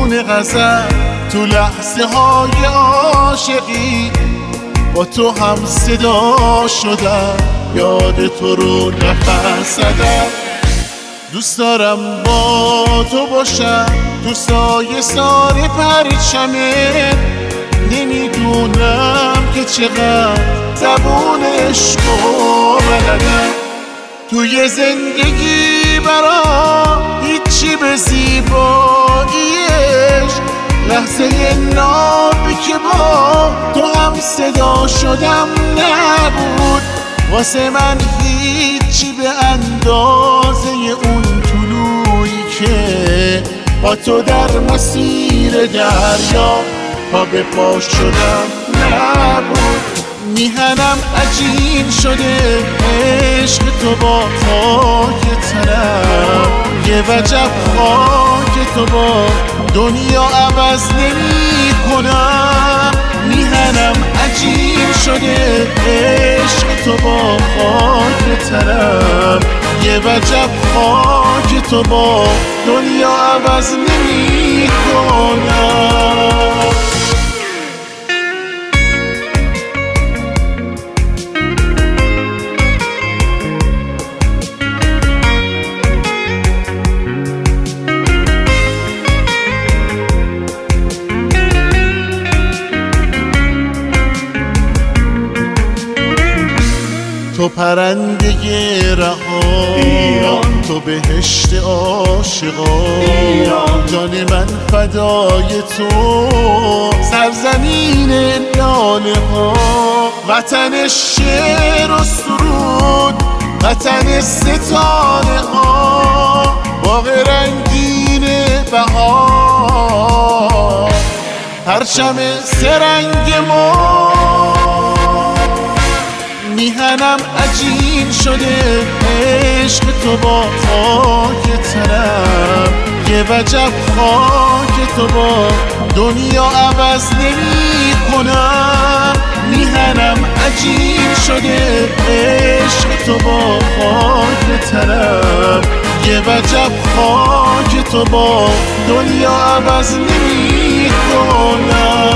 میون غزل تو لحظه های عاشقی با تو هم صدا شدم، یاد تو رو نفس زدم. دوست دارم با تو باشم تو سایه سار پرچمت، نمیدونم که چقدر زبون عشقو بلدم. توی زندگی برام هیچی به زیباییش، لحظه نابی که با تو هم صدا شدم نبود. واسه من هیچی به اندازه اون طلوعی که با تو در مسیر دریا پا به پا شدم نبود. میهنم عجین شده عشق تو با خاک تنم، یه وجب خاک تو با دنیا عوض نمی کنم. میهنم عجین شده عشق تو با خاک تنم، یه وجب خاک تو با دنیا عوض نمی کنم. تو پرنده رها، تو بهشت عاشقان، جان من فدای تو سرزمین لاله ها. وطن شعر و سرود، وطن ستاره ها، باغ رنگین بهار، پرچم سرنگ ما. میهنم عجین شده عشق تو با خاک تنم، یه وجب خاک تو با دنیا عوض نمی کنم. میهنم عجین شده عشق تو با خاک تنم، یه وجب خاک تو با دنیا عوض نمی کنم.